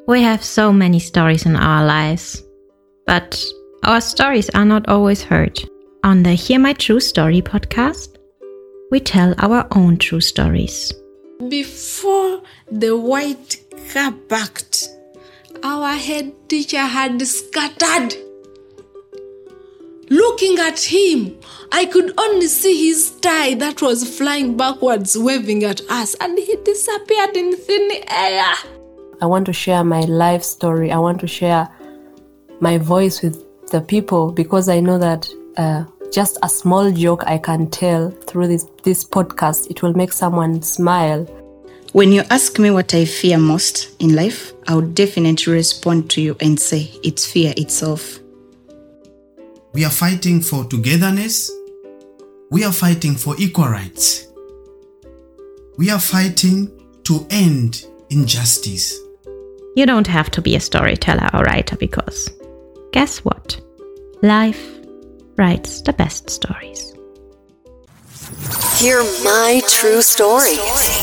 We have so many stories in our lives, but our stories are not always heard. On the Hear My True Story podcast, we tell our own true stories. Before the white car parked, our head teacher had scattered. Looking at him, I could only see his tie that was flying backwards, waving at us, and he disappeared in thin air. I want to share my life story. I want to share my voice with the people because I know that just a small joke I can tell through this podcast, it will make someone smile. When you ask me what I fear most in life, I would definitely respond to you and say it's fear itself. We are fighting for togetherness. We are fighting for equal rights. We are fighting to end injustice. You don't have to be a storyteller or writer because, guess what? Life writes the best stories. Hear my true story.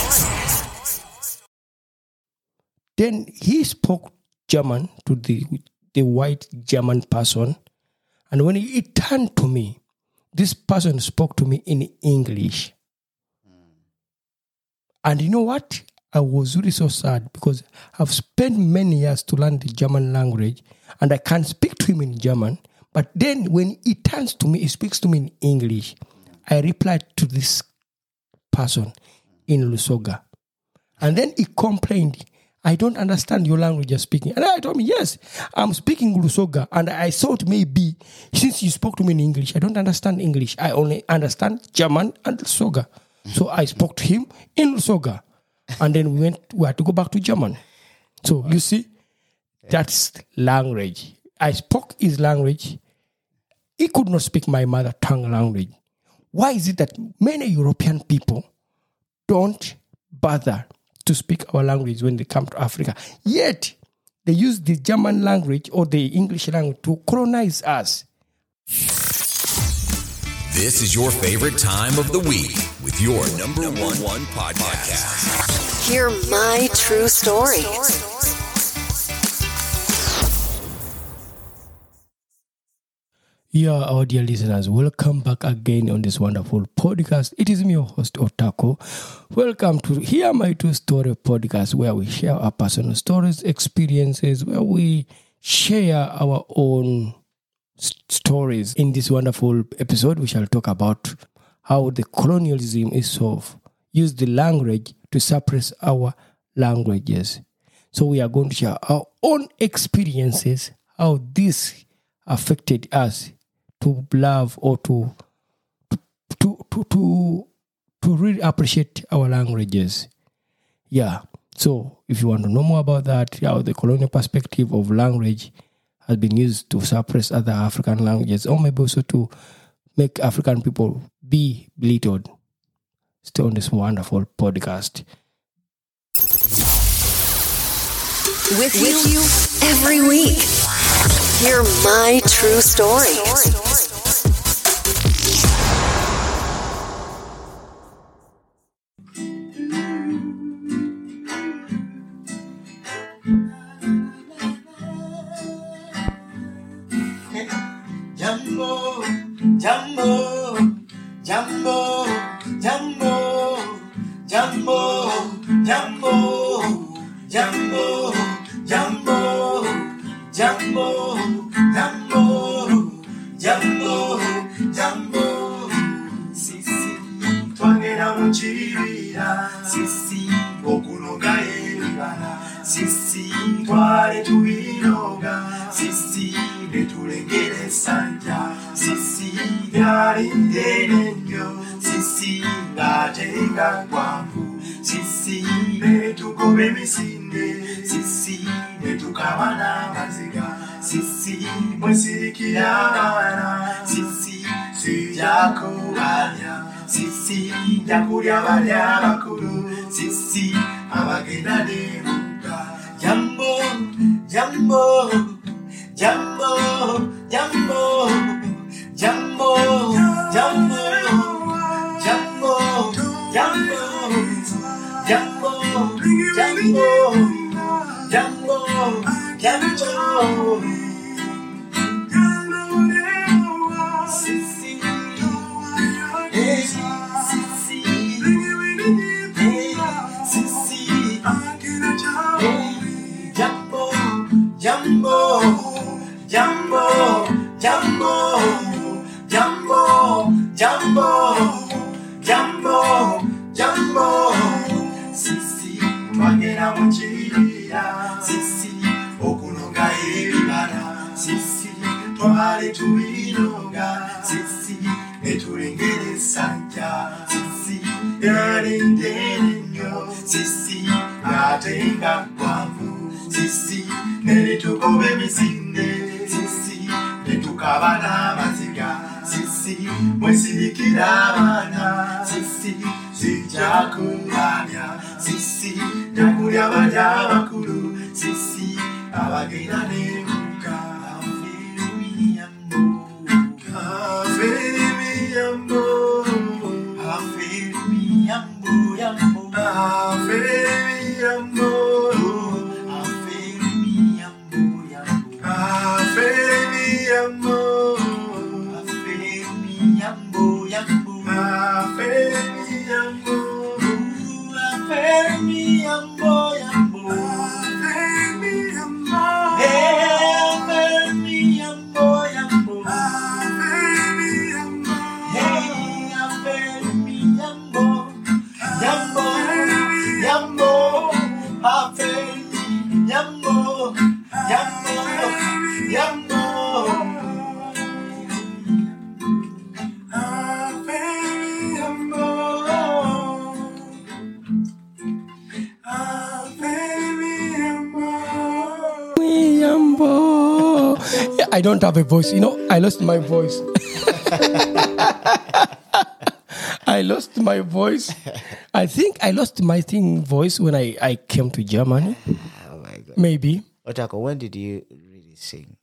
Then he spoke German to the white German person. And when he turned to me, this person spoke to me in English. And you know what? I was really so sad because I've spent many years to learn the German language and I can't speak to him in German. But then when he turns to me, he speaks to me in English. I replied to this person in Lusoga. And then he complained, I don't understand your language you're speaking. And I told him, yes, I'm speaking Lusoga. And I thought maybe since you spoke to me in English, I don't understand English. I only understand German and Lusoga. So I spoke to him in Lusoga. And then we had to go back to German. So you see, that's language. I spoke his language. He could not speak my mother tongue language. Why is it that many European people don't bother to speak our language when they come to Africa? Yet, they use the German language or the English language to colonize us. This is your favorite time of the week with your number one podcast. Hear my true story. Yeah, our dear listeners, welcome back again on this wonderful podcast. It is me, your host, Otako. Welcome to Hear My True Story podcast, where we share our personal stories, experiences, where we share our own stories. In this wonderful episode, we shall talk about how the colonialism is used the language to suppress our languages. So we are going to share our own experiences, how this affected us to love or to really appreciate our languages. Yeah. So if you want to know more about that, how the colonial perspective of language has been used to suppress other African languages, or maybe also to make African people be belittled, stay on this wonderful podcast. With you every week. Hear my true story. Jumbo, jumbo, jumbo, jumbo, jumbo, jumbo, jumbo, jumbo, jumbo, jumbo, jumbo, jumbo. Sisi twagera mu kibira, sisi okunoga ebibala, sisi twale tubinoga, sisi netulengere sanja, sisi byalindene nnyo, sisi ng'atenga gwangu, sisi netugoba emisinde, sisi netukaba n'amaziga, sisi mwesirikira abaana, sisi sijja kubalya, sisi nja kulya balya abakulu, sisi abagenda n'emugga. Jambo, jambo, jambo, jambo, jambo, jambo, jambo, jambo, jambo, jambo, jambo, jambo. Sisi, hey, sisi, hey, sisi, hey, jambo, jambo, jambo, jambo, jambo, jambo, jambo, jambo. Sisi twagera mu kibira, sisi okunonga ebibala, sisi twale tubinonga, sisi netulengera essanja, sisi yalindera ennyo, sisi yatenga gwanvu, sisi neritugoba emisinde, sisi netukaba n'amaziga, sisi mwesirikira abaana, sisi sijja kulabya, sisi jakulya balya abakulu, sisi abagenda n'ebuka. Aferi miyambo, aferi miyambo, yambo, aferi miyambo, aferi miyambo, yambo, aferi miyambo, aferi miyambo, yambo, aferi miyambo, aferi miyambo, yambo, aferi miyambo, hey, aferi miyambo, yambo, aferi miyambo, hey, aferi miyambo, yambo, yambo, aferi miyambo, yambo, yambo, aferi miyambo, aferi miyambo. Yambo. Yeah, I don't have a voice. I lost my voice. I lost my voice. I think I lost my voice when I came to Germany. Oh my God. Maybe. Otako, when did you really sing?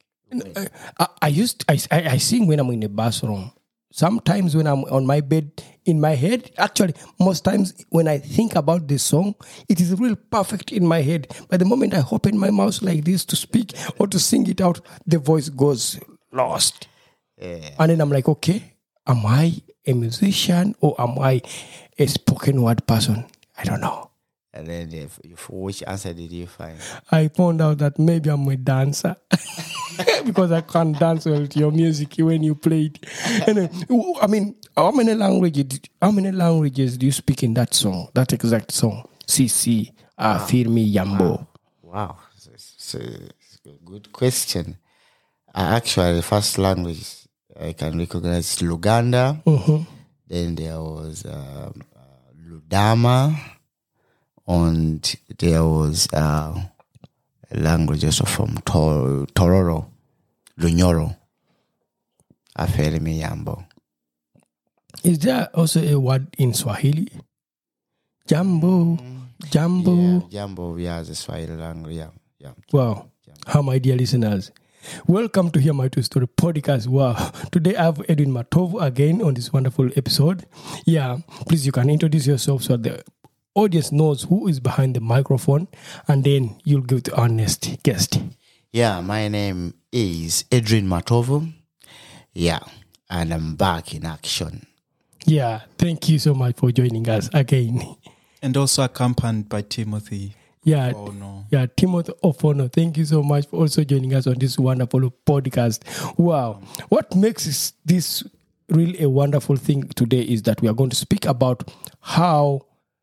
I sing when I'm in the bathroom. Sometimes when I'm on my bed, in my head, actually, most times when I think about this song, it is real perfect in my head. But the moment I open my mouth like this to speak or to sing it out, the voice goes lost. Yeah. And then I'm like, okay, am I a musician or am I a spoken word person? I don't know. And then which answer did you find? I found out that maybe I'm a dancer. Because I can't dance well to your music when you play it. And I mean, how many languages do you speak in that song, that exact song? Sisi, Firmi, Yambo. Wow. It's a good question. Actually, the first language I can recognize is Luganda. Mm-hmm. Then there was Ludama. And there was a language also from Tororo, Lunyoro, Aferi miyambo. Is there also a word in Swahili? Jambo, Jambo. Yeah, Jambo, yeah, the Swahili language, yeah. Wow. Jambo. How, my dear listeners, welcome to Hear My True Story podcast. Wow. Today I have Edwin Matovu again on this wonderful episode. Yeah, please, you can introduce yourself so the audience knows who is behind the microphone, and then you'll give the honest guest. Yeah, my name is Edwin Matovu. Yeah, and I'm back in action. Yeah, thank you so much for joining us again. And also accompanied by Timothy. Yeah, Ofono. Yeah, Timothy Ofono. Thank you so much for also joining us on this wonderful podcast. Wow. What makes this really a wonderful thing today is that we are going to speak about how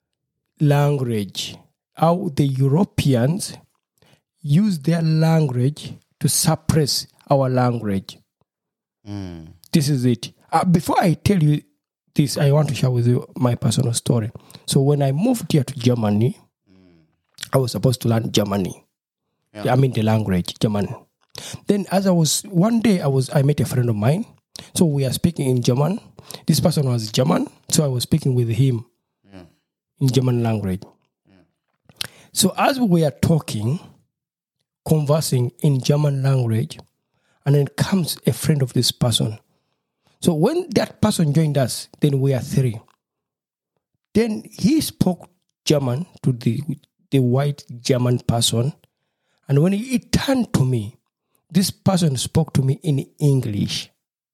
the Europeans use their language to suppress our language. This is it. Before I tell you this, I want to share with you my personal story. So when I moved here to Germany, I was supposed to learn Germany. Yeah. I mean the language, German. Then one day I met a friend of mine. So we are speaking in German. This person was German. So I was speaking with him in German language. So as we were talking, conversing in German language, and then comes a friend of this person. So when that person joined us, then we are three. Then he spoke German to the white German person, And when he turned to me, this person spoke to me in English.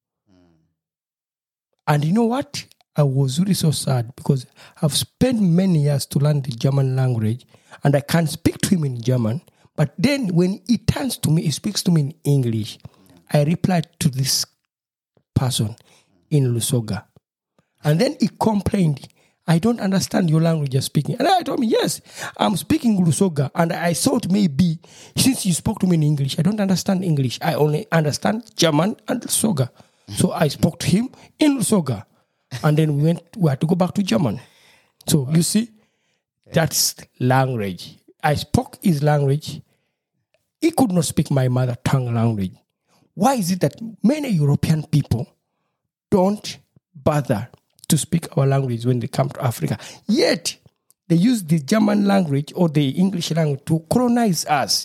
And you know what? I was really so sad because I've spent many years to learn the German language and I can speak to him in German. But then when he turns to me, he speaks to me in English. I replied to this person in Lusoga. And then he complained, I don't understand your language you're speaking. And I told him, yes, I'm speaking Lusoga. And I thought maybe since you spoke to me in English, I don't understand English. I only understand German and Lusoga. So I spoke to him in Lusoga. And then we had to go back to German. So you see, that's language. I spoke his language. He could not speak my mother tongue language. Why is it that many European people don't bother to speak our language when they come to Africa? Yet, they use the German language or the English language to colonize us.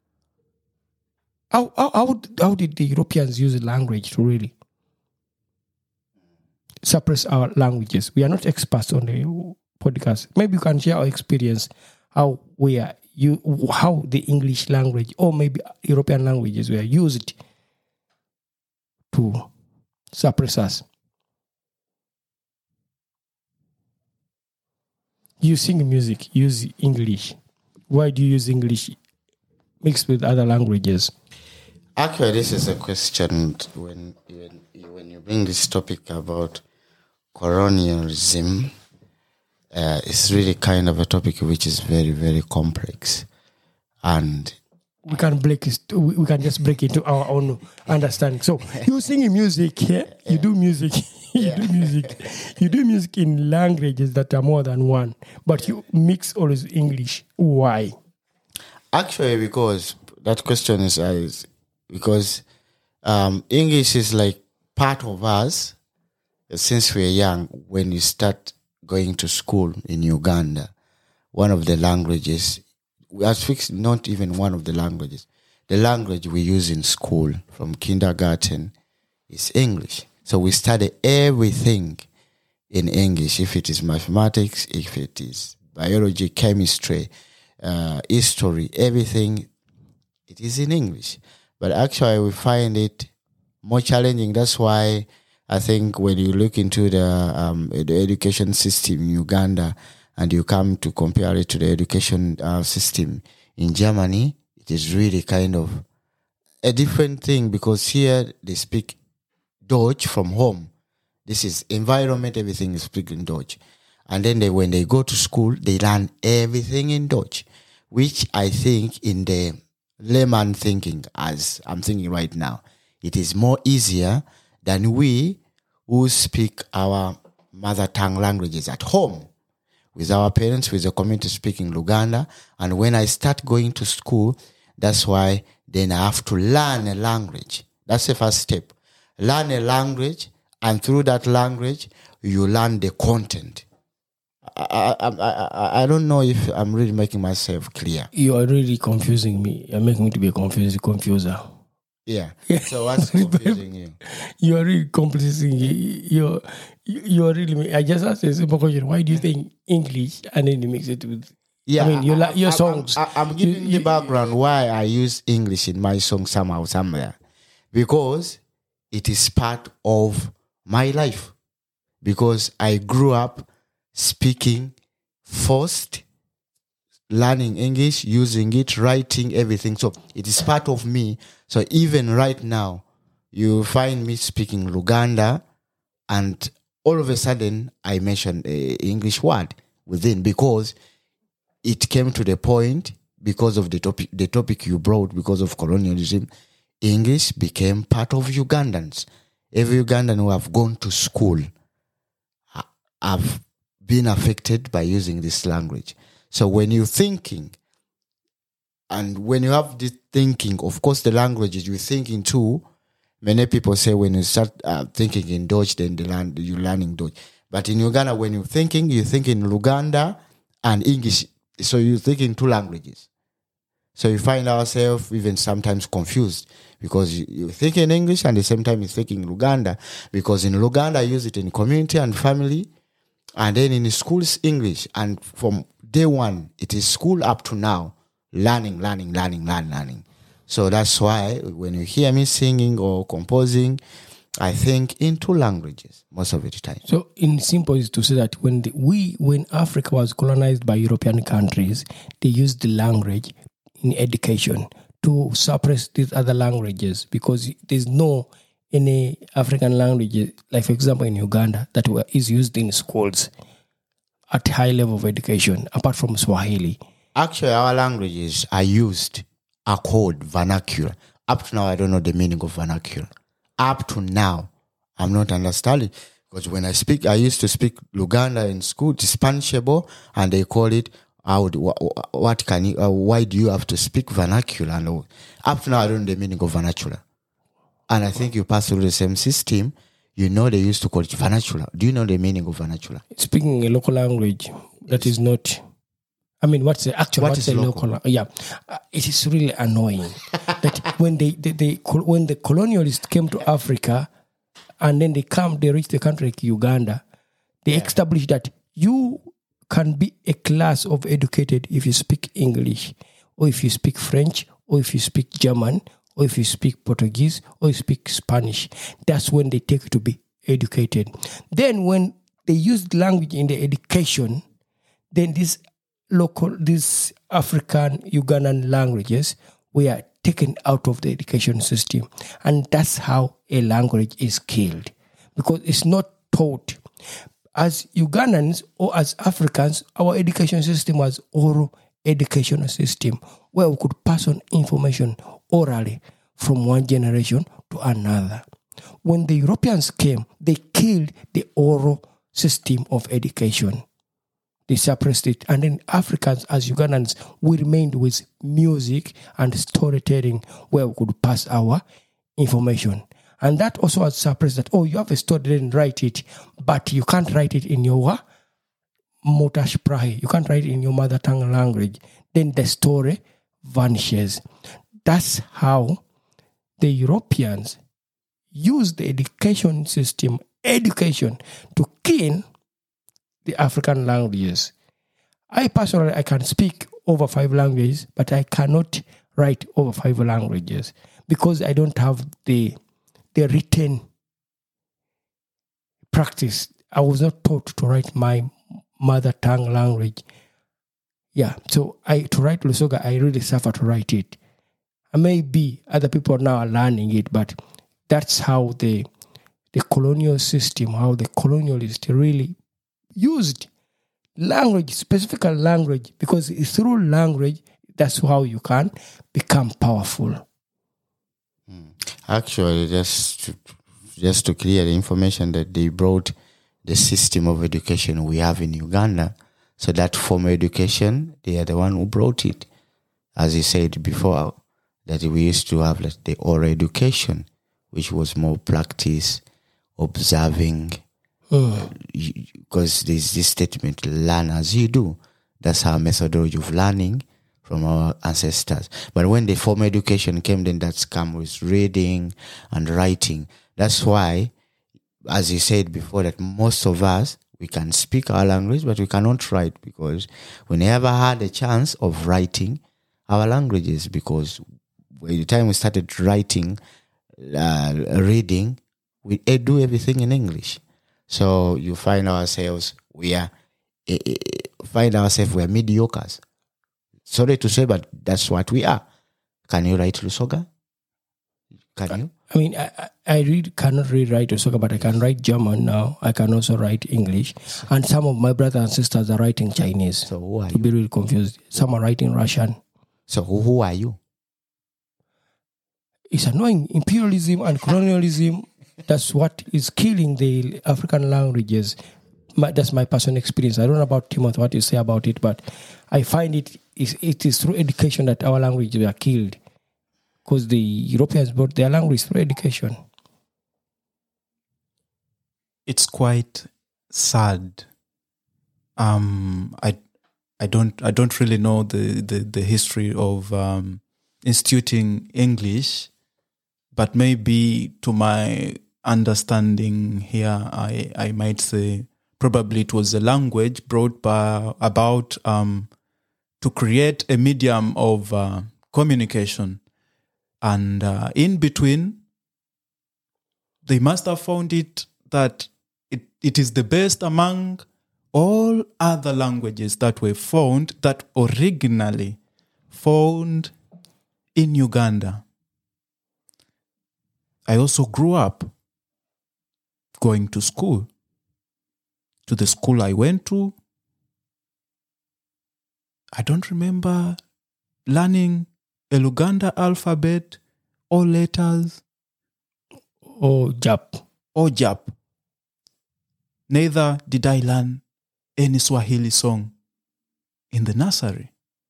How did the Europeans use language to really suppress our languages? We are not experts on the podcast. Maybe you can share our experience, how the English language or maybe European languages were used to suppress us. You sing music, use English. Why do you use English mixed with other languages? Actually, this is a question when you bring this topic about colonialism. It's really kind of a topic which is very, very complex, and we can just break into our own understanding. So you sing music here, you do music, you do music in languages that are more than one, but you mix always English. Why? Actually, because that question is because English is like part of us since we're young. When you start going to school in Uganda, one of the languages, I speak not even one of the languages. The language we use in school from kindergarten is English. So we study everything in English. If it is mathematics, if it is biology, chemistry, history, everything, it is in English. But actually we find it more challenging. That's why I think when you look into the education system in Uganda and you come to compare it to the education system in Germany, it is really kind of a different thing, because here they speak Deutsch from home. This is environment, everything is speaking Deutsch. And then when they go to school, they learn everything in Deutsch, which I think in the layman thinking, as I'm thinking right now, it is more easier than we who speak our mother tongue languages at home with our parents, with the community speaking Luganda. And when I start going to school, that's why then I have to learn a language. That's the first step. Learn a language, and through that language, you learn the content. I don't know if I'm really making myself clear. You are really confusing me. You're making me to be a confuser. Yeah. So what's confusing you? You are really confusing. You are really. I just asked a simple question. Why do you think English and then you mix it with? Yeah, I mean, your songs. I'm giving the background why I use English in my song somehow, somewhere, because it is part of my life. Because I grew up speaking first, learning English, using it, writing, everything. So it is part of me. So even right now, you find me speaking Luganda, and all of a sudden I mention an English word within, because it came to the point, because of the topic you brought, because of colonialism, English became part of Ugandans. Every Ugandan who have gone to school have been affected by using this language. So when you're thinking, and when you have this thinking, of course the languages you're thinking too, many people say when you start thinking in Deutsch, then you're learning Deutsch. But in Uganda, when you're thinking Luganda and English. So you're thinking two languages. So you find ourselves even sometimes confused, because you think in English and at the same time you're thinking Luganda, because in Luganda I use it in community and family, and then in schools English, and from day one it is school up to now learning. So that's why when you hear me singing or composing, I think in 2 languages most of the time. So, in simple, is to say that when Africa was colonized by European countries, they used the language in education to suppress these other languages because there's no any African language, like for example in Uganda, that is used in schools at high level of education, apart from Swahili. Actually, our languages are called vernacular. Up to now, I don't know the meaning of vernacular. Up to now, I'm not understanding. Because when I used to speak Luganda in school, it's Spanishable, and they call it, why do you have to speak vernacular? And up to now, I don't know the meaning of vernacular. And I think you pass through the same system, they used to call it vernacular. Do you know the meaning of vernacular? Speaking a local language that is not... what's the local? Yeah, it is really annoying that when when the colonialists came to Africa, and then they reach the country like Uganda, they established that you can be a class of educated if you speak English, or if you speak French, or if you speak German, or if you speak Portuguese, or you speak Spanish. That's when they take you to be educated. Then when they use language in the education, then these African, Ugandan languages were taken out of the education system. And that's how a language is killed. Because it's not taught. As Ugandans or as Africans, our education system was oral educational system where we could pass on information orally from one generation to another. When the Europeans came, they killed the oral system of education. They suppressed it. And then Africans, as Ugandans, we remained with music and storytelling where we could pass our information. And that also was suppressed that, you have a story, then write it, but you can't write it in your Muttersprache. You can't write it in your mother tongue language. Then the story vanishes. That's how the Europeans used the education system, to kill the African languages. I personally, I can speak over 5 languages, but I cannot write over 5 languages because I don't have the written practice. I was not taught to write my mother tongue language. Yeah, so to write Lusoga, I really suffer to write it. And maybe other people now are learning it, but that's how the colonial system, how the colonialists really used language, specific language, because through language, that's how you can become powerful. Actually, just to clear the information that they brought the system of education we have in Uganda, so that formal education, they are the one who brought it. As you said before, that we used to have the oral education, which was more practice, observing, because there's this statement, learn as you do. That's our methodology of learning from our ancestors. But when the formal education came, then that's come with reading and writing. That's why, as you said before, that most of us, we can speak our language, but we cannot write because we never had a chance of writing our languages, because by the time we started writing, reading, we do everything in English. So you find ourselves, we are mediocres. Sorry to say, but that's what we are. Can you write Lusoga? Can you? I mean, I cannot really write Lusoga, but I can write German now. I can also write English. And some of my brothers and sisters are writing Chinese. So who are you? To be really confused. Some are writing Russian. So who are you? It's annoying. Imperialism and colonialism, that's what is killing the African languages. That's my personal experience. I don't know about Timothy, what you say about it, but I find it is through education that our languages are killed. Because the Europeans brought their language through education. It's quite sad. I don't really know the history of instituting English, but maybe to my understanding here, I might say probably it was a language brought about to create a medium of communication. And in between, they must have found it that it is the best among all other languages that were found, that originally found in Uganda. I also grew up going to school. To the school I went to, I don't remember learning a Luganda alphabet or letters. Or Jap. Neither did I learn any Swahili song in the nursery.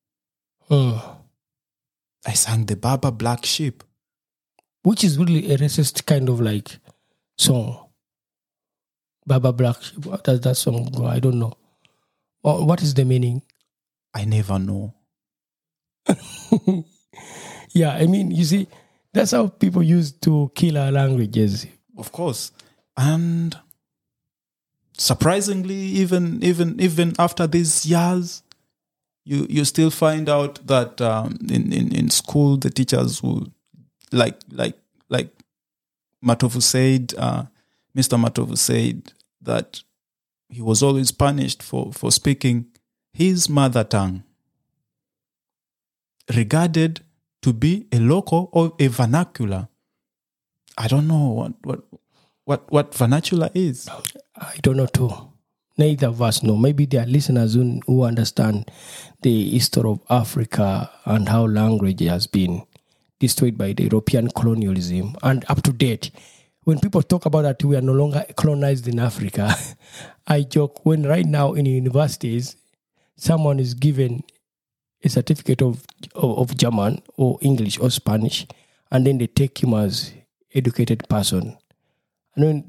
I sang the Baba Black Sheep. Which is really a racist kind of like song. Baba Black Sheep. What does that song go? I don't know. What is the meaning? I never know. Yeah, I mean, you see, that's how people used to kill our languages. Of course. And surprisingly, even after these years, you still find out that in school the teachers would like Matovu said, Mr. Matovu said that he was always punished for speaking his mother tongue, regarded to be a local or a vernacular. I don't know what vernacular is. I don't know too. Neither of us know. Maybe there are listeners who understand the history of Africa and how language has been destroyed by the European colonialism and up to date. When people talk about that we are no longer colonized in Africa, I joke when right now in universities, someone is given a certificate of German or English or Spanish, and then they take him as educated person. And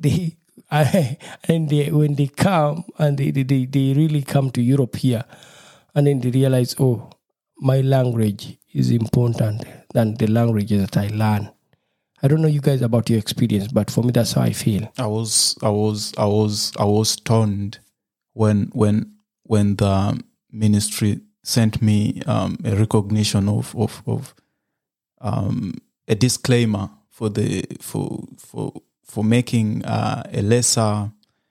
when they come and they really come to Europe here, and then they realize, oh, my language is important than the languages that I learn. I don't know you guys about your experience, but for me that's how I feel. I was stunned when the ministry sent me a recognition of a disclaimer for making a lesser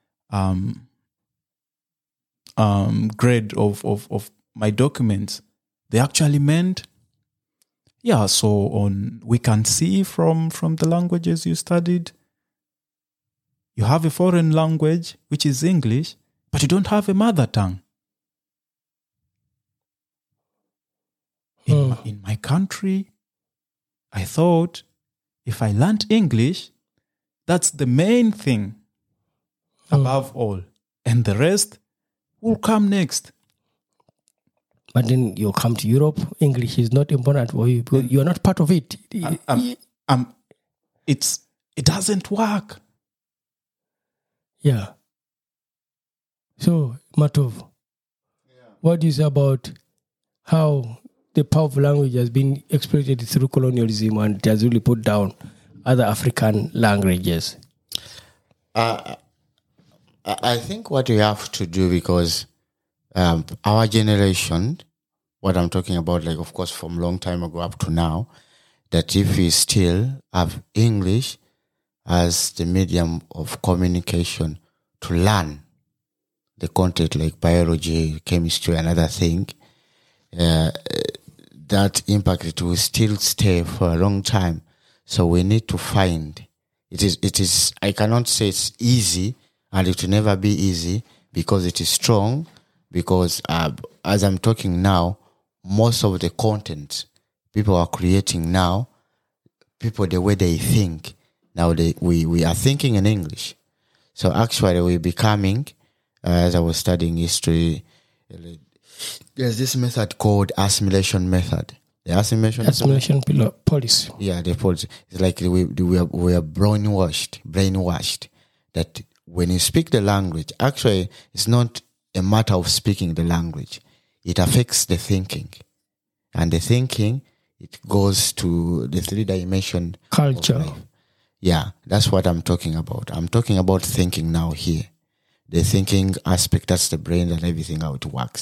grade of my documents. They actually meant, so we can see from the languages you studied, you have a foreign language, which is English, but you don't have a mother tongue. In my country, I thought if I learned English, that's the main thing above all. And the rest will come next. But then you come to Europe, English is not important for you because you are not part of it. It doesn't work. Yeah. So, Matov, what do you say about how the power of language has been exploited through colonialism and it has really put down other African languages? I think what we have to do, because our generation, what I'm talking about, like, of course, from long time ago up to now, that if we still have English as the medium of communication to learn the content like biology, chemistry, and other thing, that impact, it will still stay for a long time. So we need to find, it is, I cannot say it's easy, and it will never be easy because it is strong, because as I'm talking now, most of the content people are creating now, people, the way they think, now we are thinking in English. So actually we're becoming, as I was studying history, there's this method called assimilation method. The assimilation policy. Yeah, the policy. It's like we are brainwashed that when you speak the language, actually it's not a matter of speaking the language. It affects the thinking. And the thinking, it goes to the 3-dimension culture. Yeah, that's what I'm talking about. I'm talking about thinking now here. The thinking aspect, that's the brain and everything, how it works.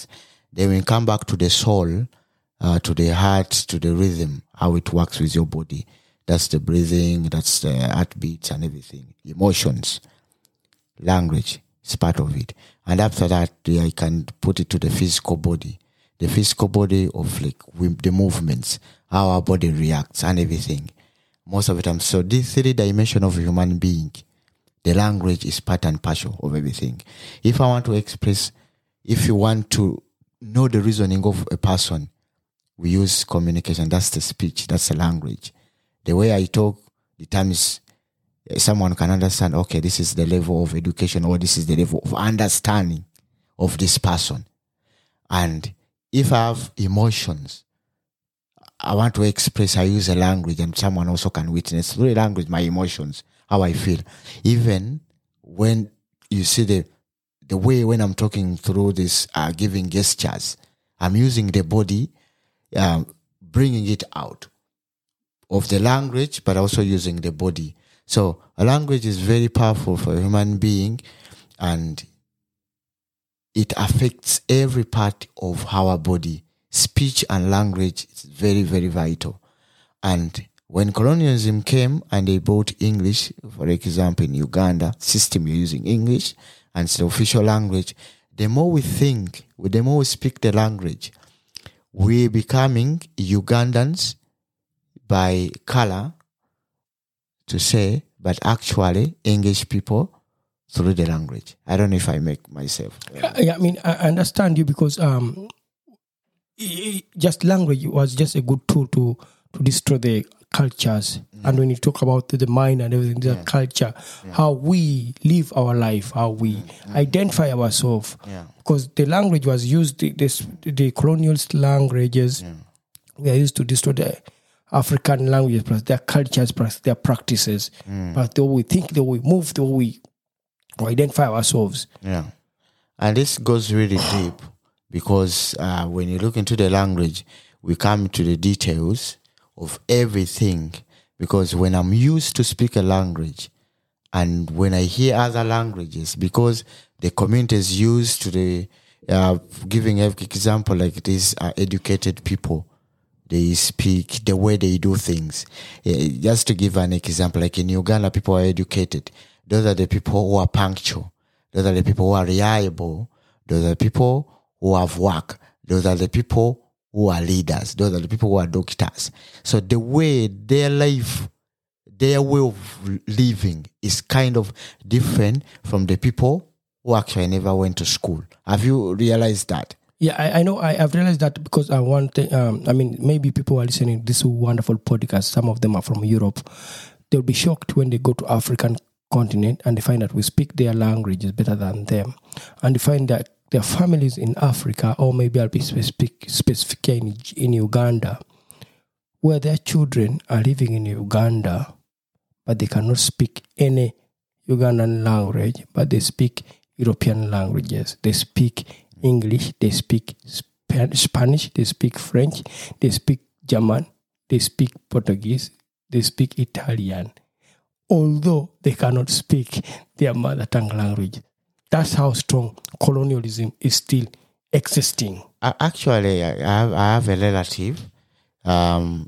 Then we come back to the soul, to the heart, to the rhythm, how it works with your body. That's the breathing, that's the heartbeats and everything. Emotions, language is part of it. And after that, I can put it to the physical body. The physical body of like the movements, how our body reacts and everything. Most of the time. So this 3 dimension of a human being, the language is part and parcel of everything. If I want to express, if you want to know the reasoning of a person, we use communication. That's the speech. That's the language. The way I talk, the times someone can understand, okay, this is the level of education or this is the level of understanding of this person. And if I have emotions, I want to express, I use a language and someone also can witness through the language, my emotions, how I feel. Even when you see the way when I'm talking through this, giving gestures, I'm using the body, bringing it out of the language, but also using the body. So a language is very powerful for a human being, and it affects every part of our body. Speech and language is very, very vital. And when colonialism came and they brought English, for example, in Uganda, system you're using English, and it's the official language, the more we think, the more we speak the language, we're becoming Ugandans by color, to say, but actually English people through the language. I don't know if I make myself. Yeah, I mean, I understand you because just language was just a good tool to destroy the cultures. And when you talk about the mind and everything, the culture, how we live our life, how we identify ourselves. Because the language was used, the colonial languages, we are used to destroy the African languages, plus their cultures, plus their practices, plus the way we think, the way we move, the way we identify ourselves. Yeah. And this goes really deep because when you look into the language, we come to the details of everything. Because when I'm used to speak a language and when I hear other languages, because the community is used to the, giving an example like these educated people, they speak the way they do things. Just to give an example, like in Uganda, people are educated. Those are the people who are punctual. Those are the people who are reliable. Those are the people who have work. Those are the people who are leaders. Those are the people who are doctors. So the way their life, their way of living is kind of different from the people who actually never went to school. Have you realized that? Yeah, I know. I've realized that because I want to, I mean, maybe people are listening to this wonderful podcast. Some of them are from Europe. They'll be shocked when they go to African continent and they find that we speak their languages better than them. And they find that their families in Africa, or maybe I'll be specific in Uganda, where their children are living in Uganda, but they cannot speak any Ugandan language, but they speak European languages. They speak English, they speak Spanish, they speak French, they speak German, they speak Portuguese, they speak Italian, although they cannot speak their mother tongue language. That's how strong colonialism is still existing. Actually, I have a relative, kind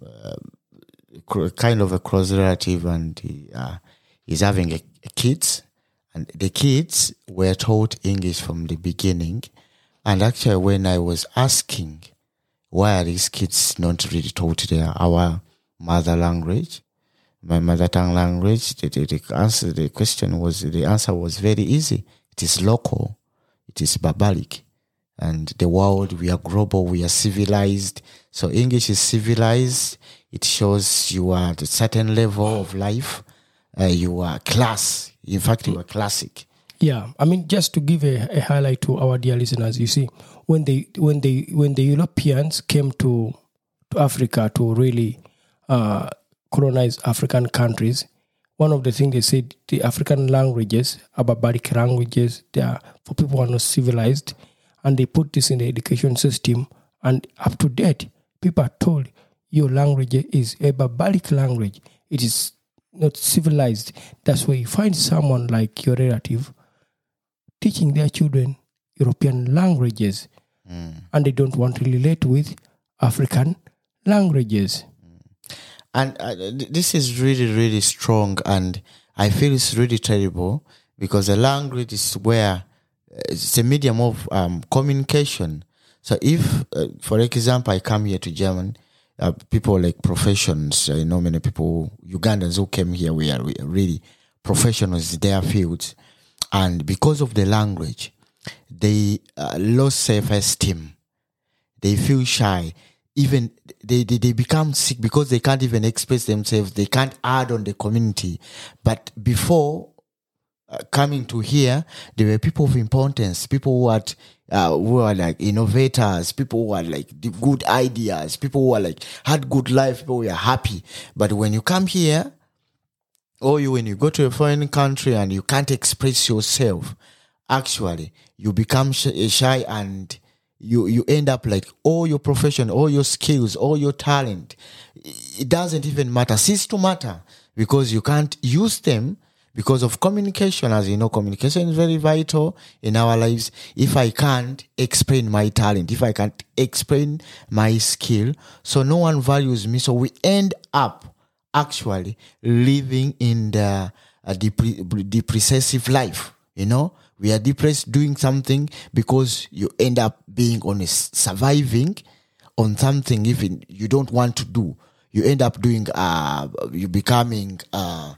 of a close relative, and he's having kids. And the kids were taught English from the beginning. And actually, when I was asking why are these kids not really taught our mother language, my mother tongue language, the answer was very easy. It is local. It is barbaric. And the world, we are global, we are civilized. So English is civilized. It shows you are at a certain level of life. You are class. In fact, you are classic. Yeah, I mean, just to give a highlight to our dear listeners, you see, when the Europeans came to Africa to really colonize African countries, one of the things they said, the African languages are barbaric languages. They are for people who are not civilized, and they put this in the education system. And up to date, people are told your language is a barbaric language. It is not civilized. That's where you find someone like your relative teaching their children European languages. and they don't want to relate with African languages. And this is really, really strong, and I feel it's really terrible because the language is where it's a medium of communication. So if, for example, I come here to German, people like professions, I know many people, Ugandans who came here, we are really professionals in their fields. And because of the language, they lost self-esteem. They feel shy. Even they become sick because they can't even express themselves. They can't add on the community. But before coming to here, there were people of importance, people who are like innovators, people who are like the good ideas, people who are like had good life, people who are happy. But when you come here, or when you go to a foreign country and you can't express yourself, actually you become shy, and you end up like all your profession, all your skills, all your talent, it doesn't even matter. Cease to matter because you can't use them because of communication. As you know, communication is very vital in our lives. If I can't explain my talent, if I can't explain my skill, so no one values me. So we end up actually living in the depressive life. You know, we are depressed doing something because you end up being surviving on something even you don't want to do. You end up doing, you becoming, how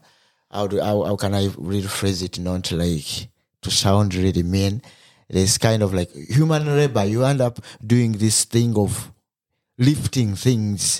can I rephrase it, not like to sound really mean. There's kind of like human labor. You end up doing this thing of lifting things,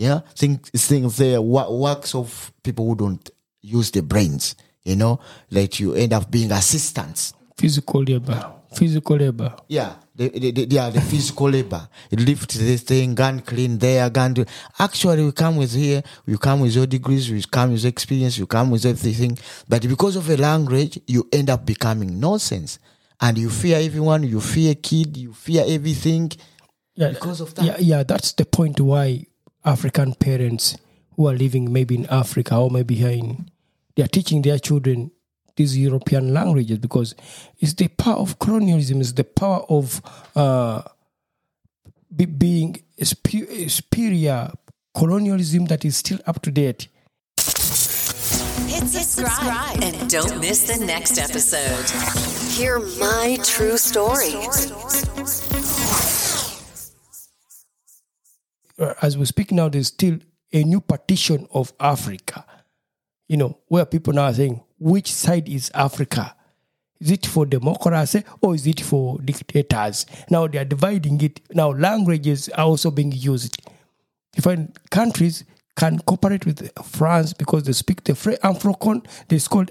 things there, works of people who don't use the brains, like you end up being assistants. Physical labor. Yeah, the physical labor. You lift this thing, gun clean there, gun do. Actually, we come with your degrees, we come with experience, you come with everything. But because of a language, you end up becoming nonsense. And you fear everyone, you fear kid, you fear everything because of that. Yeah, that's the point why African parents who are living maybe in Africa or maybe here they are teaching their children these European languages, because it's the power of colonialism, it's the power of being superior colonialism that is still up to date. Hit subscribe and don't miss the next episode. Hear my true story. As we speak now, there's still a new partition of Africa, where people now are saying, which side is Africa? Is it for democracy or is it for dictators? Now they are dividing it. Now languages are also being used. Different countries can cooperate with France because they speak the Francophone. It's called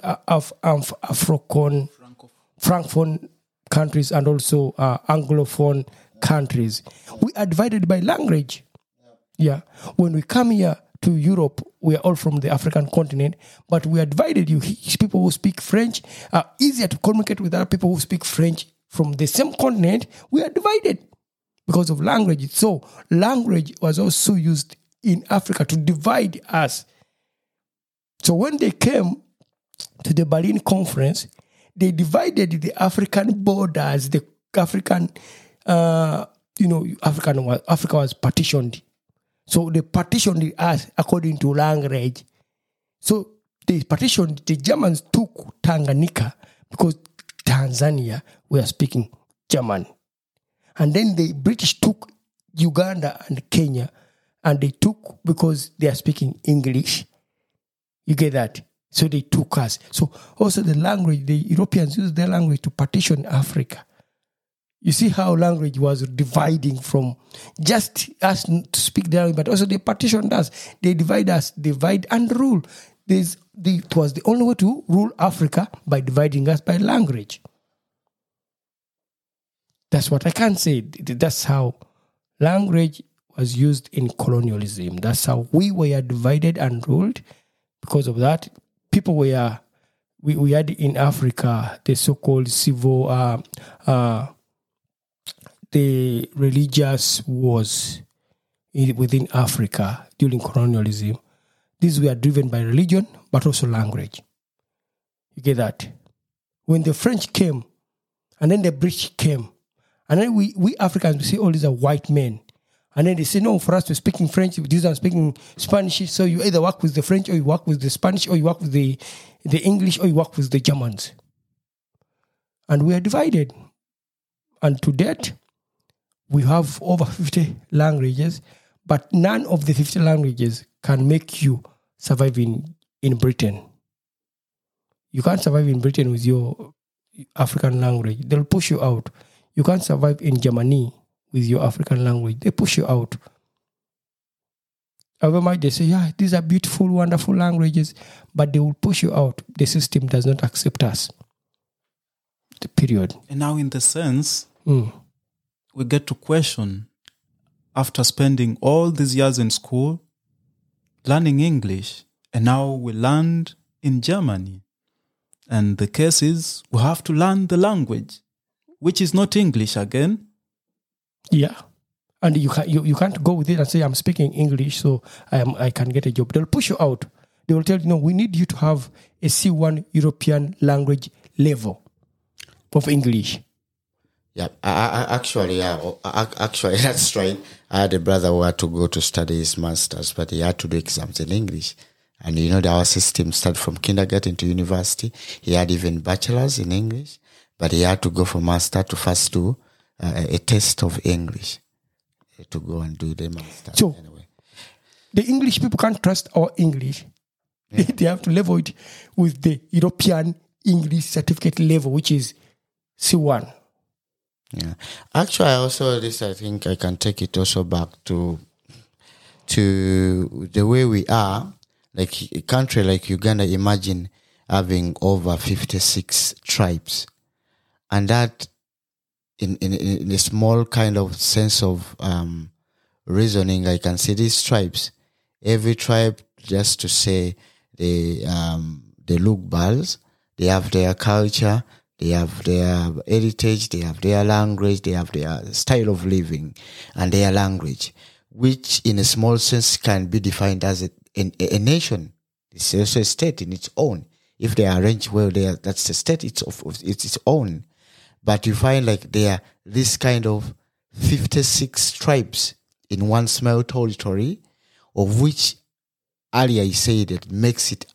Francophone countries and also Anglophone countries. We are divided by language. Yeah. When we come here to Europe, we are all from the African continent, but we are divided. People who speak French are easier to communicate with other people who speak French from the same continent. We are divided because of language. So language was also used in Africa to divide us. So when they came to the Berlin Conference, they divided the African borders. The African, Africa was partitioned. So they partitioned us according to language. So they partitioned, the Germans took Tanganyika because Tanzania were speaking German. And then the British took Uganda and Kenya, and they took because they are speaking English. You get that? So they took us. So also the language, the Europeans used their language to partition Africa. You see how language was dividing from just us to speak their language, but also they partitioned us. They divide and rule. It was the only way to rule Africa, by dividing us by language. That's what I can say. That's how language was used in colonialism. That's how we were divided and ruled. Because of that, people were, we had in Africa the so-called civil, the religious wars within Africa during colonialism. These were driven by religion, but also language. You get that? When the French came, and then the British came, And then we Africans, we see all these are white men. And then they say, no, for us to speaking French, these are speaking Spanish. So you either work with the French, or you work with the Spanish, or you work with the English, or you work with the Germans. And we are divided. And to date, we have over 50 languages, but none of the 50 languages can make you survive in Britain. You can't survive in Britain with your African language. They'll push you out. You can't survive in Germany with your African language. They push you out. However much they say, yeah, these are beautiful, wonderful languages, but they will push you out. The system does not accept us. The period. And now in the sense, we get to question, after spending all these years in school, learning English, and now we land in Germany. And the case is, we have to learn the language, which is not English again. Yeah. And you can't go with it and say, I'm speaking English, so I can get a job. They'll push you out. They will tell you, no, we need you to have a C1 European language level of English. Yeah, actually, that's right. I had a brother who had to go to study his master's, but he had to do exams in English. And you know, our system started from kindergarten to university. He had even bachelor's in English, but he had to go from master to first do a test of English to go and do the master. So, anyway, the English people can't trust our English. Yeah. They have to level it with the European English certificate level, which is C1. Yeah. Actually, I think I can take it also back to the way we are. Like a country like Uganda, imagine having over 56 tribes. And that, in a small kind of sense of reasoning, I can see these tribes. Every tribe, just to say, they look bals, they have their culture, they have their heritage, they have their language, they have their style of living, and their language, which in a small sense can be defined as a nation. It's also a state in its own. If they are arranged well, that's the state. It's its own. But you find like there are this kind of 56 tribes in one small territory, of which earlier I said it makes it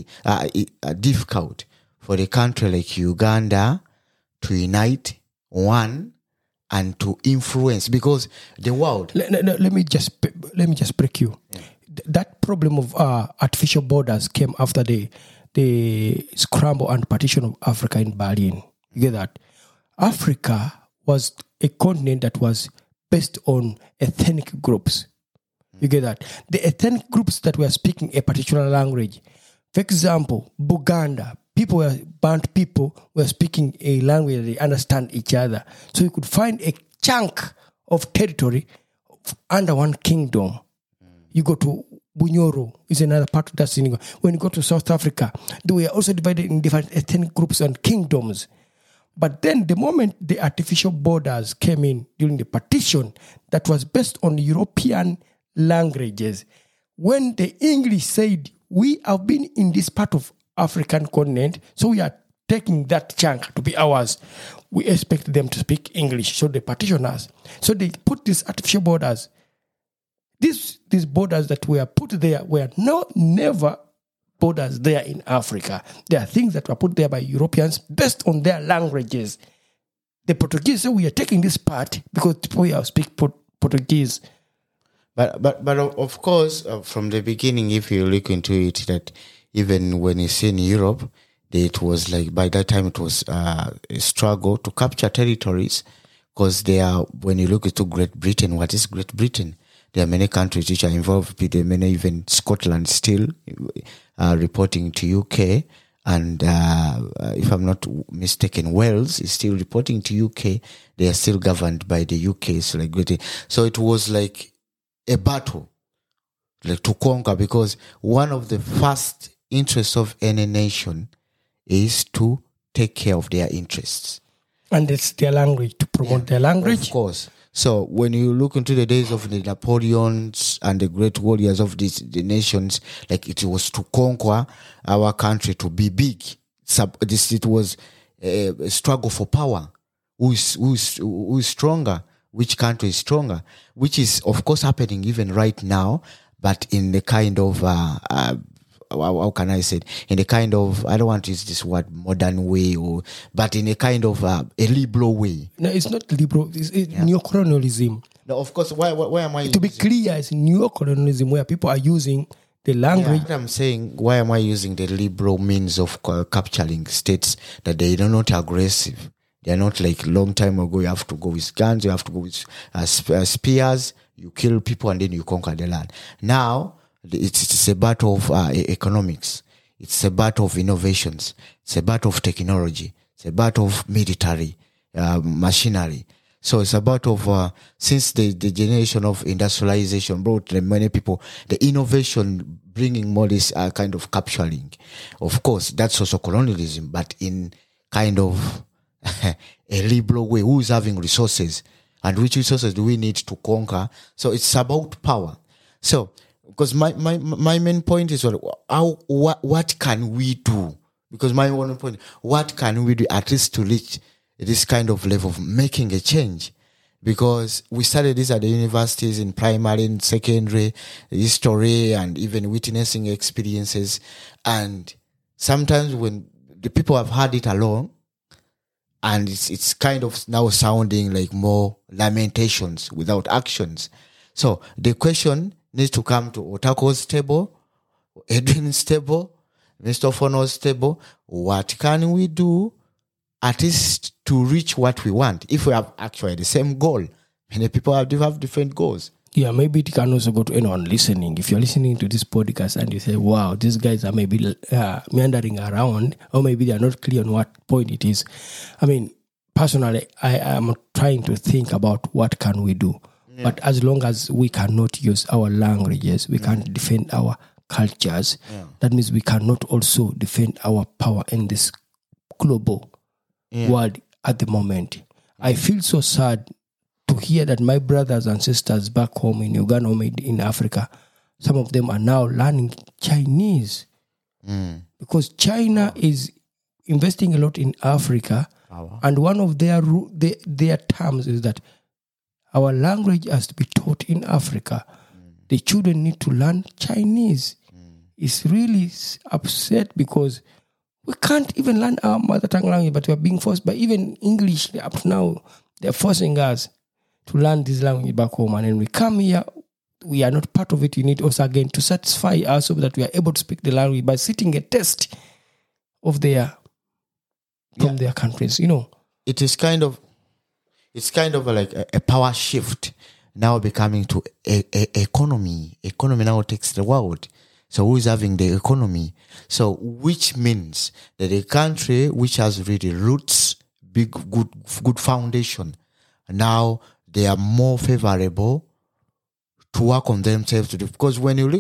difficult for the country like Uganda to unite one and to influence, because the world. Let me just break you. Yeah. That problem of artificial borders came after the scramble and partition of Africa in Berlin. You get that? Africa was a continent that was based on ethnic groups. You get that? The ethnic groups that were speaking a particular language. For example, Buganda, Bantu people were speaking a language that they understand each other. So you could find a chunk of territory under one kingdom. You go to Bunyoro, is another part of that Senegal. When you go to South Africa, they were also divided in different ethnic groups and kingdoms. But then the moment the artificial borders came in during the partition that was based on European languages, when the English said, we have been in this part of African continent, so we are taking that chunk to be ours, we expect them to speak English. So they partition us. So they put these artificial borders. These borders that were put there were never borders there in Africa. There are things that were put there by Europeans based on their languages. The Portuguese say we are taking this part because we speak Portuguese. But of course, from the beginning, if you look into it, that even when you see in Europe, it was like by that time it was a struggle to capture territories, because when you look into Great Britain, what is Great Britain? There are many countries which are involved. There are many, even Scotland still reporting to UK. And if I'm not mistaken, Wales is still reporting to UK. They are still governed by the UK. So it was like a battle, like to conquer, because one of the first interests of any nation is to take care of their interests. And it's their language, to promote their language. Of course. So when you look into the days of the Napoleons and the great warriors of the nations, like it was to conquer our country, to be big. It was a struggle for power. who's stronger, which country is stronger, which is of course happening even right now, but in the kind of how can I say it? In the kind of, I don't want to use this word modern way, but in a kind of a liberal way. No, it's not liberal. It's neocolonialism. No, of course. Why am I? To be clear, it's neocolonialism where people are using the language. Yeah, I'm saying, why am I using the liberal means of capturing states that they are not aggressive? They are not like long time ago. You have to go with guns. You have to go with spears. You kill people and then you conquer the land. Now it's a battle of economics. It's a battle of innovations. It's a battle of technology. It's a battle of military machinery. So it's a battle of since the generation of industrialization brought many people, the innovation bringing more this kind of capturing. Of course, that's also colonialism, but in kind of a liberal way. Who is having resources, and which resources do we need to conquer? So it's about power. So because my main point is what can we do? Because my one point, what can we do at least to reach this kind of level of making a change? Because we studied this at the universities, in primary and secondary, history, and even witnessing experiences. And sometimes when the people have had it alone, and it's kind of now sounding like more lamentations without actions. So the question needs to come to Otako's table, Edwin's table, Mr. Fono's table. What can we do at least to reach what we want? If we have actually the same goal, many people have different goals. Yeah, maybe it can also go to anyone listening. If you're listening to this podcast and you say, wow, these guys are maybe meandering around, or maybe they are not clear on what point it is. I mean, personally, I am trying to think about what can we do. Yeah. But as long as we cannot use our languages, we can't defend our cultures. Yeah. That means we cannot also defend our power in this global world at the moment. I feel so sad to hear that my brothers and sisters back home in Uganda or in Africa, some of them are now learning Chinese because China is investing a lot in Africa, and one of their terms is that our language has to be taught in Africa. The children need to learn Chinese. It's really upset because we can't even learn our mother tongue language, but we are being forced by even English up to now. They're forcing us to learn this language back home. And then we come here, we are not part of it. You need also again to satisfy us so that we are able to speak the language by sitting a test of from their countries, you know. It's kind of like a power shift now becoming to economy. Economy now takes the world. So who is having the economy? So which means that a country which has really roots, big, good foundation, now they are more favorable to work on themselves. Because when you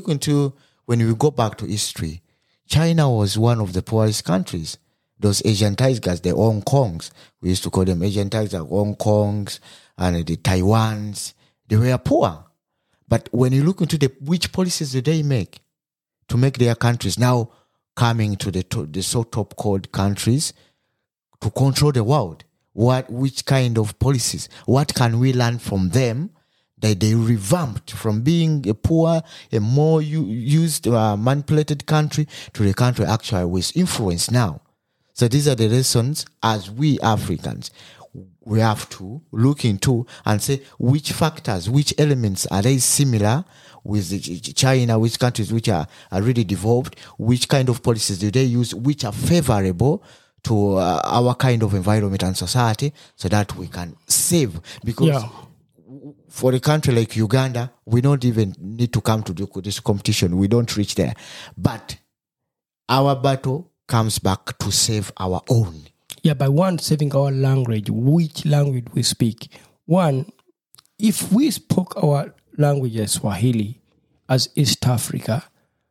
go back to history, China was one of the poorest countries. Those Asian tigers, the Hong Kongs, we used to call them Asian tigers, Hong Kongs, and the Taiwans, they were poor. But when you look into which policies did they make to make their countries now coming to the so top called countries to control the world? Which kind of policies? What can we learn from them that they revamped from being a poor, a more used, manipulated country to the country actually with influence now? So these are the lessons as we Africans, we have to look into and say which factors, which elements are they similar with China, which countries which are really developed, which kind of policies do they use, which are favorable to our kind of environment and society, so that we can save. Because for a country like Uganda, we don't even need to come to this competition. We don't reach there. But our battle comes back to save our own. Yeah, by one, saving our language, which language we speak. One, if we spoke our language as Swahili, as East Africa,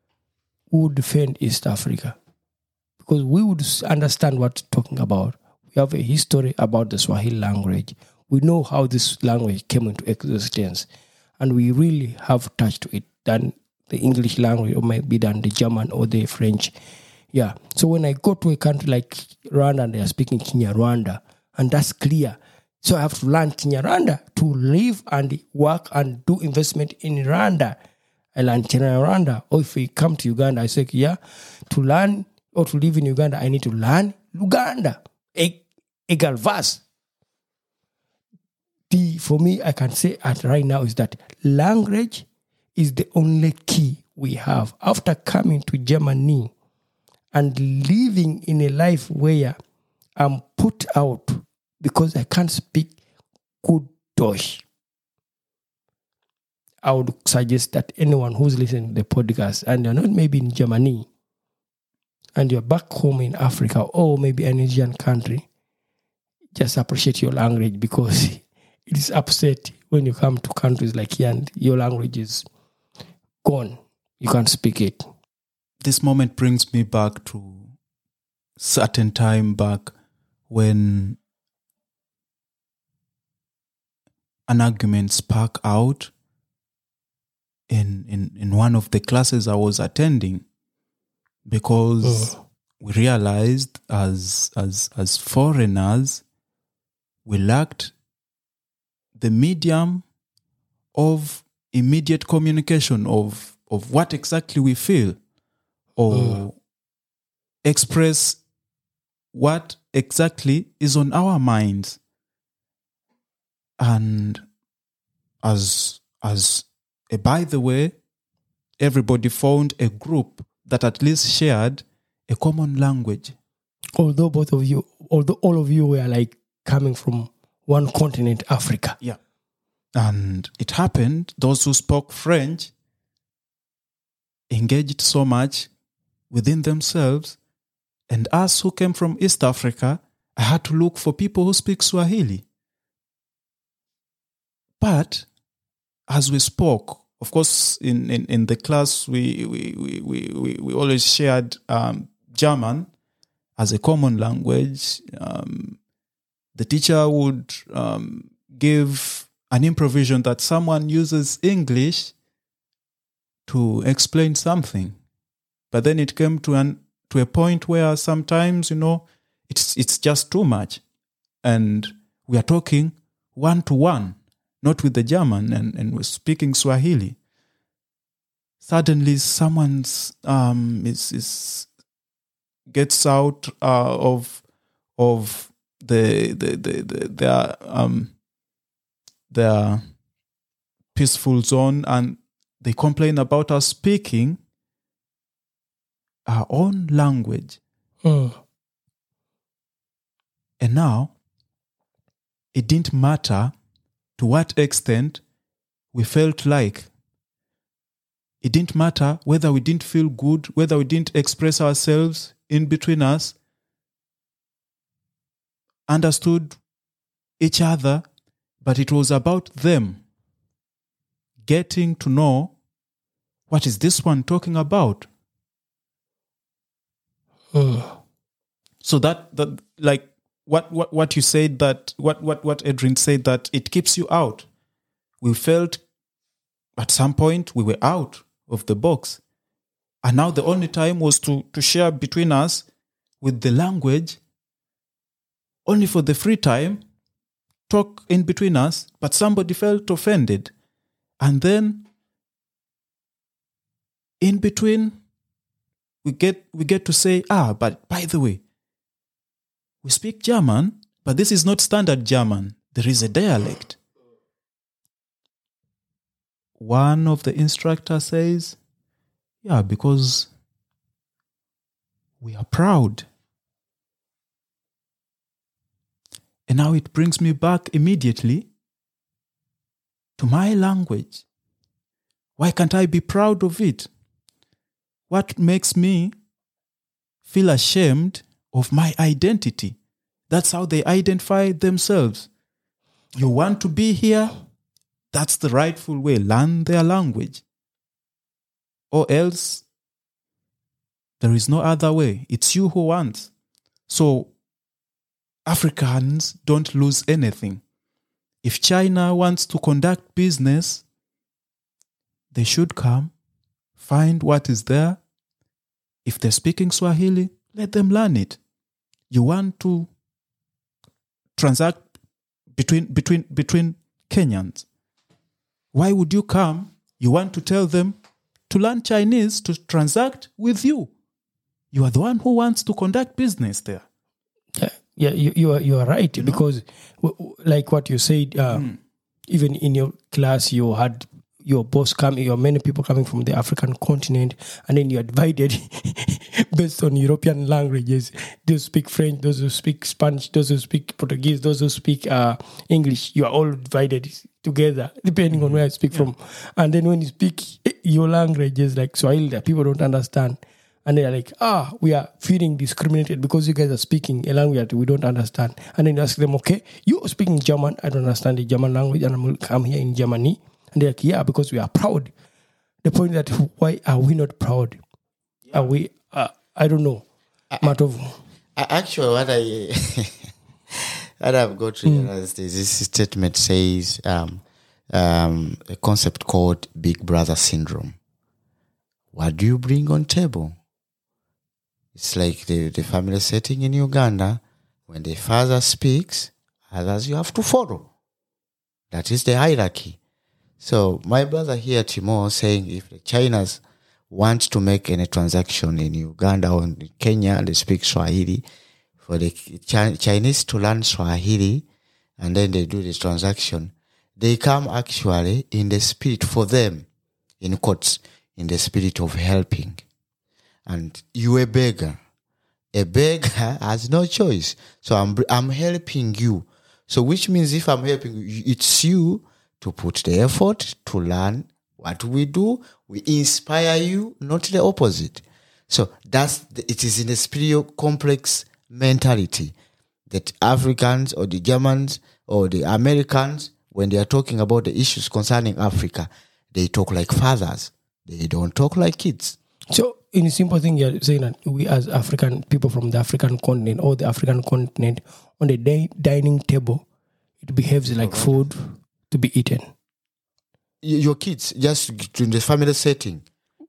we would defend East Africa. Because we would understand what we're talking about. We have a history about the Swahili language. We know how this language came into existence. And we really have touched it than the English language, or maybe than the German or the French. Yeah. So when I go to a country like Rwanda and they are speaking Kinyarwanda, and that's clear, So I have to learn Kinyarwanda to live and work and do investment in Rwanda. I learn Kinyarwanda. Or if we come to Uganda, I say, yeah, to learn or to live in Uganda, I need to learn Luganda. Egal verse. For me, I can say right now is that language is the only key we have. After coming to Germany and living in a life where I'm put out because I can't speak good Deutsch, I would suggest that anyone who's listening to the podcast and you're not maybe in Germany and you're back home in Africa or maybe an Asian country, just appreciate your language because it is upset when you come to countries like here and your language is gone. You can't speak it. This moment brings me back to certain time back when an argument sparked out in one of the classes I was attending, because we realized as foreigners we lacked the medium of immediate communication of what exactly we feel or express what exactly is on our minds. And by the way, everybody found a group that at least shared a common language. Although all of you were like coming from one continent, Africa. Yeah. And it happened, those who spoke French engaged so much within themselves, and us who came from East Africa, I had to look for people who speak Swahili. But as we spoke, of course, in the class, we always shared German as a common language. The teacher would give an improvisation that someone uses English to explain something. But then it came to a point where sometimes, it's just too much. And we are talking one-to-one, not with the German, and we're speaking Swahili. Suddenly someone's gets out of their peaceful zone, and they complain about us speaking our own language. And now it didn't matter to what extent we felt like. It didn't matter whether we didn't feel good, whether we didn't express ourselves in between us, understood each other, but it was about them getting to know, what is this one talking about? So that like what you said, that what Adrian said, that it keeps you out. We felt at some point we were out of the box. And now the only time was to share between us with the language, only for the free time, talk in between us, but somebody felt offended. And then in between, we get to say, but by the way, we speak German, but this is not standard German. There is a dialect. One of the instructors says, because we are proud. And now it brings me back immediately to my language. Why can't I be proud of it? What makes me feel ashamed of my identity? That's how they identify themselves. You want to be here? That's the rightful way. Learn their language. Or else, there is no other way. It's you who wants. So, Africans don't lose anything. If China wants to conduct business, they should come, find what is there. If they're speaking Swahili, let them learn it. You want to transact between Kenyans. Why would you come? You want to tell them to learn Chinese to transact with you. You are the one who wants to conduct business there. Yeah, you are right, because like what you said, even in your class you had your boss coming, your many people coming from the African continent, and then you are divided based on European languages. Those who speak French, those who speak Spanish, those who speak Portuguese, those who speak English. You are all divided together depending on where you speak from. And then when you speak your languages like Swahili that people don't understand, and they're like, we are feeling discriminated because you guys are speaking a language that we don't understand. And then you ask them, okay, you are speaking German, I don't understand the German language, and I'm here in Germany. And they're like, yeah, because we are proud. The point that, why are we not proud? Are we, I don't know. Matovu. Actually, what I've got to realize is this statement says a concept called Big Brother syndrome. What do you bring on table? It's like the family setting in Uganda. When the father speaks, others you have to follow. That is the hierarchy. So my brother here, Timo, saying if the Chinas want to make any transaction in Uganda or in Kenya and they speak Swahili, for the Chinese to learn Swahili and then they do this transaction, they come actually in the spirit for them, in quotes, in the spirit of helping. And you a beggar. A beggar has no choice. So I'm helping you. So which means if I'm helping you, it's you to put the effort to learn what we do. We inspire you, not the opposite. So it is in the spiritual complex mentality that Africans or the Germans or the Americans, when they are talking about the issues concerning Africa, they talk like fathers. They don't talk like kids. So, in a simple thing, you're saying that we as African people from the African continent or the African continent, on the dining table, it behaves like food to be eaten. Your kids, just in the family setting.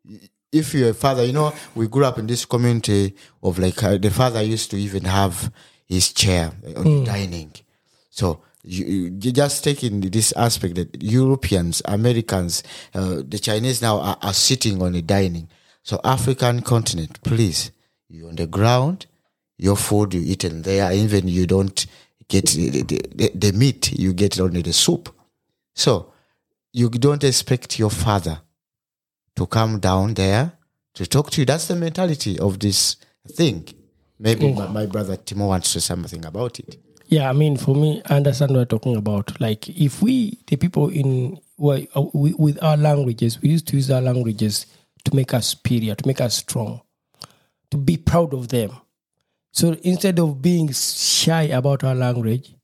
If you're a father, we grew up in this community of like the father used to even have his chair on dining. So you just take in this aspect that Europeans, Americans, the Chinese now are sitting on the dining. So African continent, please, you're on the ground, your food you eaten there, even you don't get the meat, you get only the soup. So you don't expect your father to come down there to talk to you. That's the mentality of this thing. Maybe my brother Timo wants to say something about it. Yeah, I mean, for me, I understand what you're talking about. Like, if we, the people with our languages, we used to use our languages to make us superior, to make us strong, to be proud of them. So instead of being shy about our language,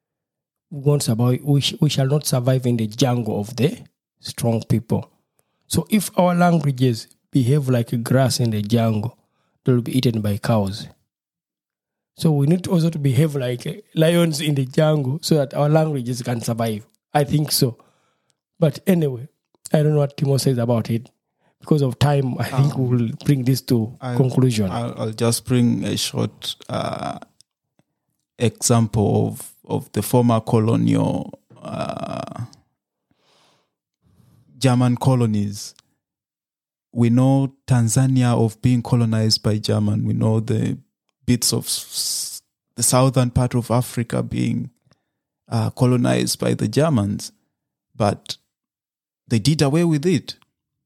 we shall not survive in the jungle of the strong people. So if our languages behave like grass in the jungle, they will be eaten by cows. So we need also to behave like lions in the jungle so that our languages can survive. I think so. But anyway, I don't know what Timo says about it. Because of time, I think we will bring this to conclusion. I'll just bring a short example of the former colonial German colonies. We know Tanzania of being colonized by German. We know the bits of the southern part of Africa being colonized by the Germans. But they did away with it.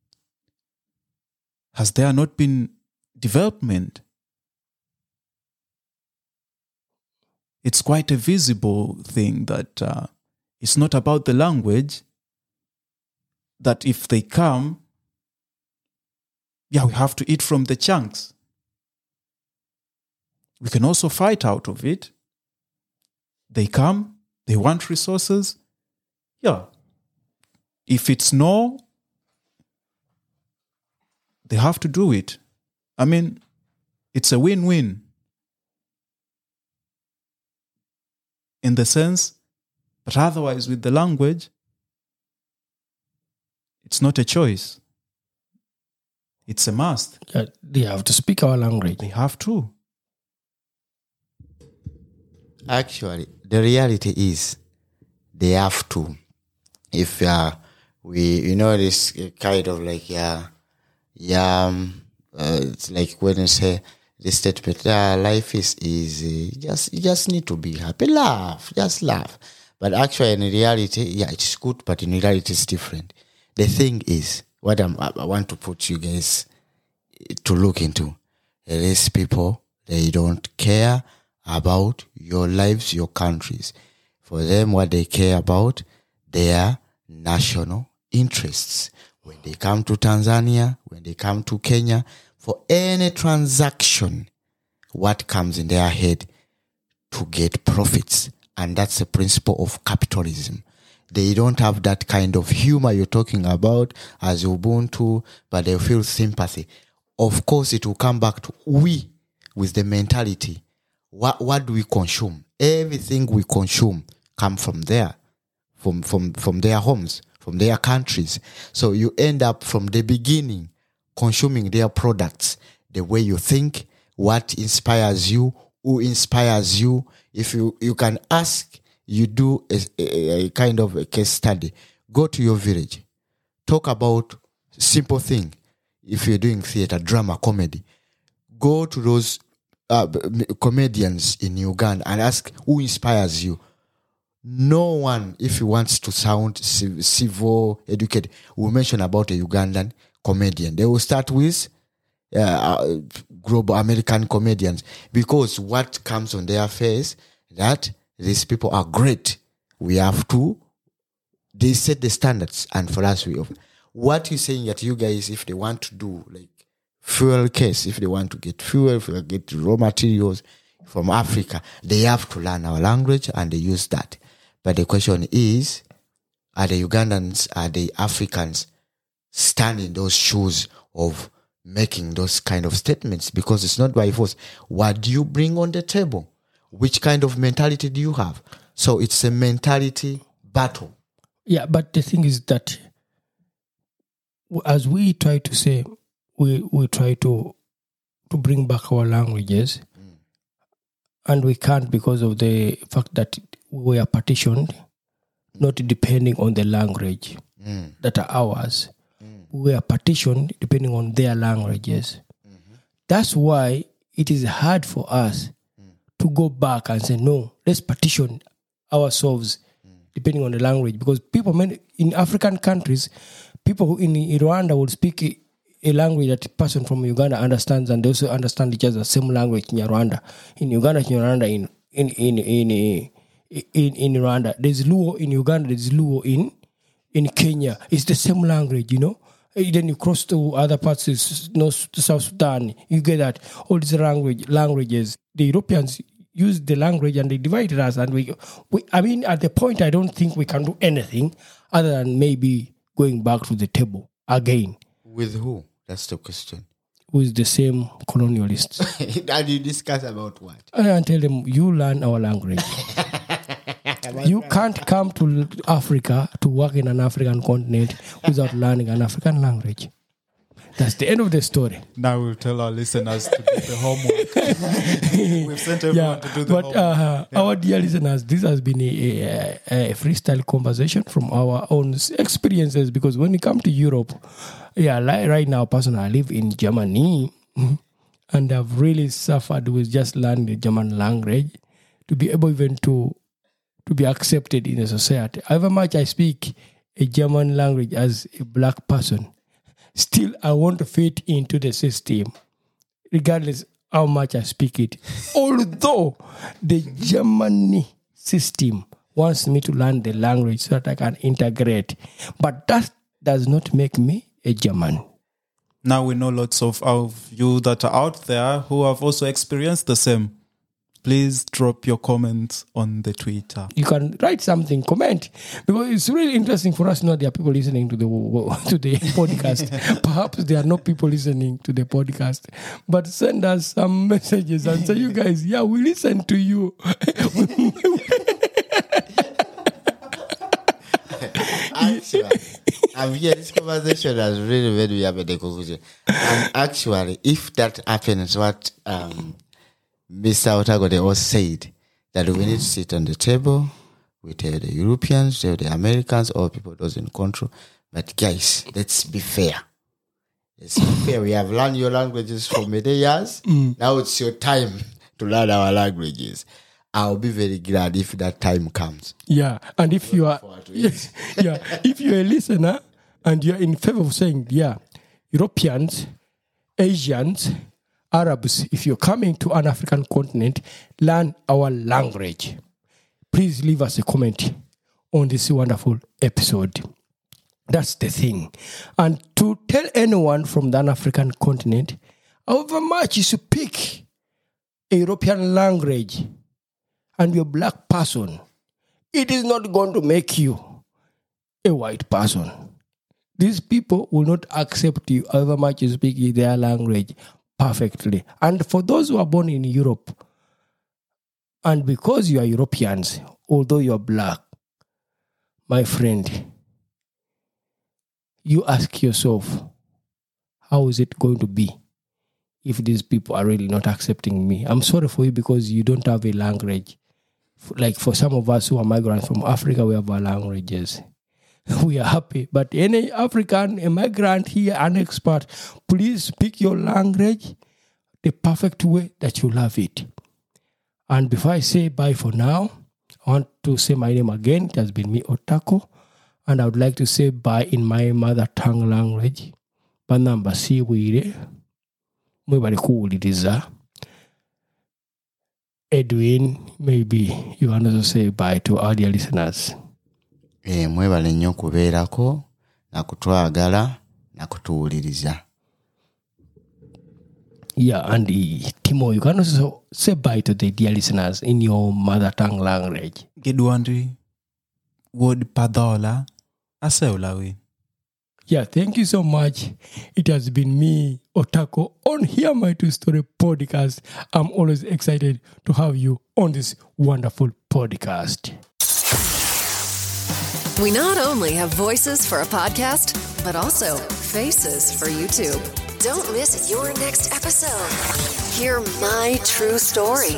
Has there not been development? It's quite a visible thing that it's not about the language, that if they come, we have to eat from the chunks. We can also fight out of it. They come, they want resources. Yeah. If it's no, they have to do it. I mean, it's a win-win. In the sense, but otherwise with the language, it's not a choice. It's a must. Yeah, they have to speak our language. They have to. Actually, the reality is they have to. If we, this kind of like, it's like when you say the statement, life is easy. You just need to be happy. Laugh. Just laugh. But actually, in reality, it's good, but in reality, it's different. The thing is, what I want to put you guys to look into, these people, they don't care about your lives, your countries. For them, what they care about, their national interests. When they come to Tanzania, when they come to Kenya, for any transaction, what comes in their head? To get profits. And that's the principle of capitalism. They don't have that kind of humor you're talking about as Ubuntu, but they feel sympathy. Of course, it will come back to we with the mentality. What do we consume? Everything we consume come from there, from their homes, from their countries. So you end up from the beginning consuming their products, the way you think, what inspires you, who inspires you. If you can ask, you do a kind of a case study. Go to your village. Talk about simple thing. If you're doing theater, drama, comedy, go to those comedians in Uganda and ask who inspires you. No one, if he wants to sound civil, educated, will mention about a Ugandan comedian. They will start with global American comedians, because what comes on their face that these people are great. They set the standards, and for us, what you're saying that you guys, if they want to do like fuel case, if they want to get fuel, if they get raw materials from Africa, they have to learn our language and they use that. But the question is, are the Ugandans, are the Africans stand in those shoes of making those kind of statements? Because it's not by force. What do you bring on the table? Which kind of mentality do you have? So it's a mentality battle. Yeah, but the thing is that as we try to say, we try to bring back our languages, and we can't because of the fact that we are partitioned, not depending on the language that are ours. We are partitioned depending on their languages. That's why it is hard for us to go back and say, no, let's partition ourselves depending on the language. Because people in African countries, people who in Rwanda will speak a language that a person from Uganda understands, and they also understand each other, the same language in Rwanda. In Uganda, in Rwanda. There's Luo in Uganda, there's Luo in Kenya. It's the same language, Then you cross to other parts, North to South Sudan, you get that. All these languages. The Europeans use the language and they divided us. And we at the point, I don't think we can do anything other than maybe going back to the table again. With who? That's the question. With the same colonialists. And you discuss about what? And tell them, you learn our language. You can't come to Africa to work in an African continent without learning an African language. That's the end of the story. Now we'll tell our listeners to do the homework. We've sent everyone to do the homework. Our dear listeners, this has been a freestyle conversation from our own experiences, because when we come to Europe, right now, personally, I live in Germany, and I've really suffered with just learning the German language to be able even to be accepted in a society. However much I speak a German language as a black person, still I want to fit into the system, regardless how much I speak it. Although the Germany system wants me to learn the language so that I can integrate. But that does not make me a German. Now we know lots of you that are out there who have also experienced the same. Please drop your comments on the Twitter. You can write something, comment, because it's really interesting for us to know there are people listening to the podcast. Perhaps there are no people listening to the podcast, but send us some messages and say, you guys, we listen to you. Actually, this conversation has really made me have a conclusion. And actually, if that happens, what Mr. Otagode also said, that we need to sit on the table, We tell the Europeans, tell the Americans, all people doesn't control. But guys, let's be fair. Let's be fair. We have learned your languages for many years. Now it's your time to learn our languages. I'll be very glad if that time comes. Yeah, and if you are, if you're a listener and you're in favor of saying, Europeans, Asians, Arabs, if you're coming to an African continent, learn our language. Please leave us a comment on this wonderful episode. That's the thing. And to tell anyone from the African continent, however much you speak a European language and you're a black person, it is not going to make you a white person. These people will not accept you however much you speak their language perfectly. And for those who are born in Europe, and because you are Europeans, although you are black, my friend, you ask yourself, how is it going to be if these people are really not accepting me? I'm sorry for you because you don't have a language. Like for some of us who are migrants from Africa, we have our languages. We are happy. But any African immigrant here, an expert, please speak your language the perfect way that you love it. And before I say bye for now, I want to say my name again. It has been me, Otako. And I would like to say bye in my mother tongue language. Banamba siwire. Mwebali kuwuliriza. Edwin, maybe you want to say bye to all your listeners. Mwebale nnyo kubeerako, na kutwagala, na kutuwuliriza. Yeah, and Timo, you can also say bye to the dear listeners in your mother tongue language. Gedwandri, word padola, aseulawi. Yeah, thank you so much. It has been me, Otako, on Hear My True Story podcast. I'm always excited to have you on this wonderful podcast. We not only have voices for a podcast, but also faces for YouTube. Don't miss your next episode. Hear My True Story.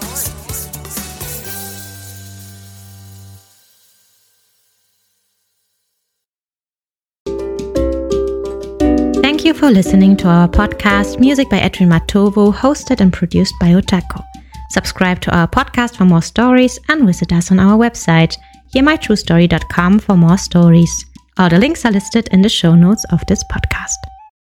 Thank you for listening to our podcast, Music by Edwin Matovo, hosted and produced by Otako. Subscribe to our podcast for more stories and visit us on our website, hearmytruestory.com, for more stories. All the links are listed in the show notes of this podcast.